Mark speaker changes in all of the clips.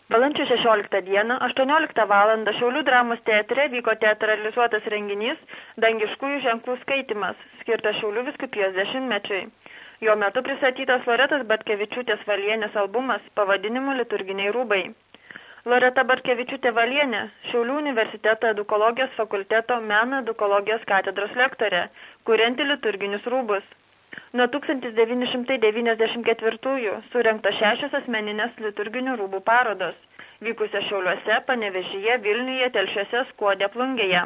Speaker 1: Balandžio 16 dieną, 18 val. Šiaulių dramos teatre vyko teatralizuotas renginys Dangiškųjų ženklų skaitymas, skirtas Šiaulių vyskupijos 10-mečiui. Jo metu pristatytas Loretos Bartkevičiūtės Valienės albumas pavadinimu Liturginiai rūbai. Loreta Bartkevičiūtė Valienė, Šiaulių universiteto edukologijos fakulteto meno edukologijos katedros lektorė, kurianti liturginius rūbus. Nuo 1994 surengta 6 asmeninės liturginių rūbų parodos, vykusios Šiauliuose, Panevėžyje, Vilniuje, Telšiuose, Skuode, Plungėje.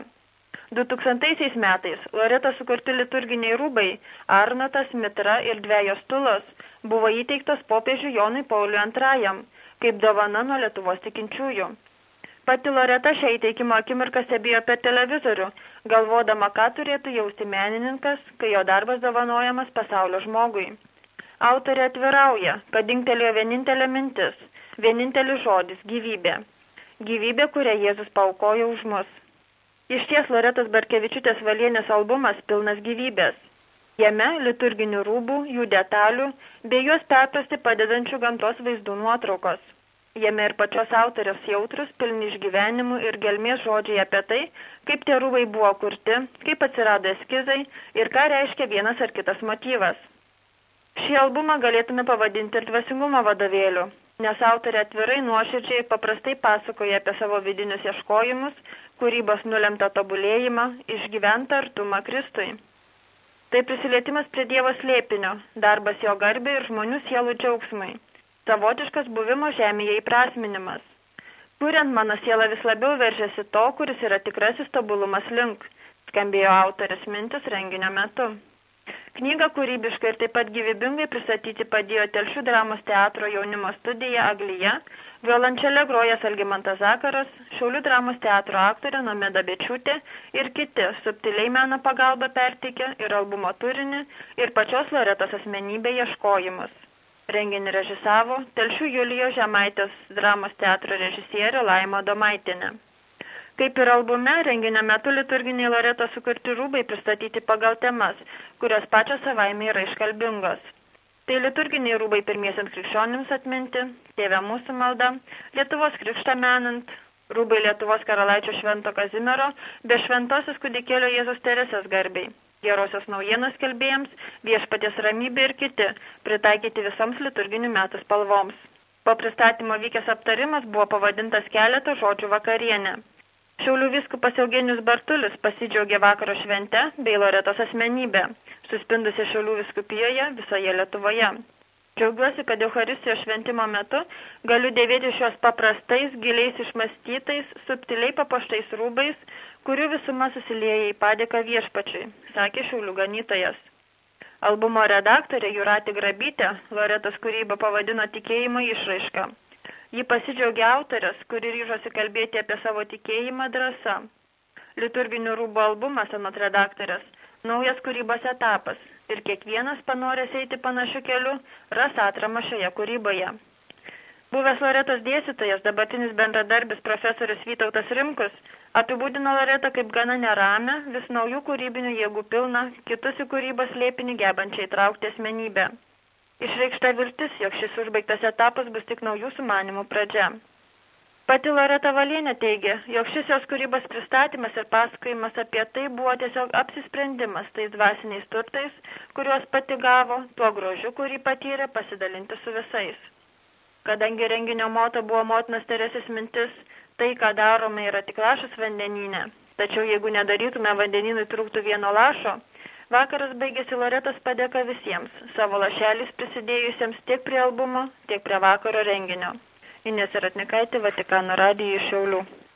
Speaker 1: 2000 metais Loretos sukurti liturginiai rūbai Arnotas, Mitra ir Dvejos tulos buvo įteiktos popiežiui Jonui Pauliui II, kaip dovana nuo Lietuvos tikinčiųjų. Pati Loreta šią įteikimo akimirką stebėjo per televizorių, galvodama, ką turėtų jausti menininkas, kai jo darbas dovanojamas pasaulio žmogui. Autorė atvirauja, kad dingtelėjo vienintelė mintis, vienintelis žodis – gyvybė. Gyvybė, kurią Jėzus paaukojo už mus. Išties Loretos Bartkevičiūtės Valienės albumas pilnas gyvybės. Jame liturginių rūbų, jų detalių, bei juos perprasti padedančių gamtos vaizdų nuotraukos. Jame ir pačios autorės jautrus, pilni išgyvenimų ir gelmės žodžiai apie tai, kaip tie rūbai buvo kurti, kaip atsirado eskizai ir ką reiškia vienas ar kitas motyvas. Šį albumą galėtume pavadinti ir dvasingumo vadovėliu, nes autorė atvirai nuoširdžiai paprastai pasakoja apie savo vidinius ieškojimus, kūrybos nulemtą tobulėjimą, išgyventą artumą Kristui. Tai prisilietimas prie Dievo slėpinio, darbas jo garbei ir žmonių sielų džiaugsmui. Savotiškas buvimo žemėje įprasminimas. Kuriant mano siela vis labiau veržiasi to, kuris yra tikrasis tobulumas link, skambėjo autorės mintis renginio metu. Knygą kūrybiškai ir taip pat gyvybingai pristatyti padėjo Telšių dramos teatro jaunimo studija Aglyje, violončele grojęs Algimantas Zakaras, Šiaulių dramos teatro aktorė Nomeda Bečiūtė ir kiti subtiliai meno pagalba perteikė ir albumo turinį, ir pačios Loretos asmenybę ieškojimus. Renginį režisavo Telšių Julijos Žemaitės dramos teatro režisierė Laima Adomaitienė. Kaip ir albume, renginio metu liturginiai Loretos sukurti rūbai pristatyti pagal temas, kurios pačios savaime yra iškalbingos. Tai liturginiai rūbai pirmiesiams krikščionims atminti, Tėve mūsų malda, Lietuvos krikštą menant, rūbai Lietuvos karalaičio Švento Kazimiero, be šventosios kūdikėlio Jėzus Teresės garbei. Gerosios naujienos skelbėjams, Viešpaties ramybė ir kiti, pritaikyti visoms liturginių metų spalvoms. Po pristatymo vykęs aptarimas buvo pavadintas keletą žodžių vakarienė. Šiaulių vyskupas Eugenijus Bartulis pasidžiaugė vakaro švente bei Loretos asmenybę, suspindusi Šiaulių vyskupijoje visoje Lietuvoje. Džiaugiuosi, kad Eucharistijos šventimo metu galiu dėvėti šios paprastais, giliais išmastytais, subtiliai papuoštais rūbais, kurių visuma susilieja į padėką viešpačiui, sakė Šiaulių ganytojas. Albumo redaktorė Jūratė Grabytė Loretos kūrybą pavadino tikėjimo išraiška. Ji pasidžiaugė autorės, kuri ryžosi kalbėti apie savo tikėjimą drąsa. Liturginių rūbų albumas, anot redaktorės, naujas kūrybos etapas ir kiekvienas panorės eiti panašiu keliu ras atramą šioje kūryboje. Buvęs Loretos dėstytojas, dabartinis bendradarbis profesorius Vytautas Rimkus, apibūdino Loretą kaip gana neramę, vis naujų kūrybinių jėgų pilną, kitus į kūrybos slėpinį gebančiai traukti asmenybę. Išreikšta viltis, jog šis užbaigtas etapas bus tik naujų sumanimų pradžia. Pati Loreta Valienė teigė, jog šis jos kūrybos pristatymas ir pasakojimas apie tai buvo tiesiog apsisprendimas tais dvasiniais turtais, kuriuos pati gavo, tuo grožiu, kurį patyrė, pasidalinti su visais. Kadangi renginio moto buvo motinos Teresės mintis, tai, ką darome, yra tik lašas vandenyne. Tačiau jeigu nedarytume vandenynui trūktų vieno lašo, vakaras baigėsi Loretos padėka visiems, savo lašelis prisidėjusiems tiek prie albumo, tiek prie vakaro renginio. Inesa Ratnikaitė, Vatikano radijui iš Šiaulių.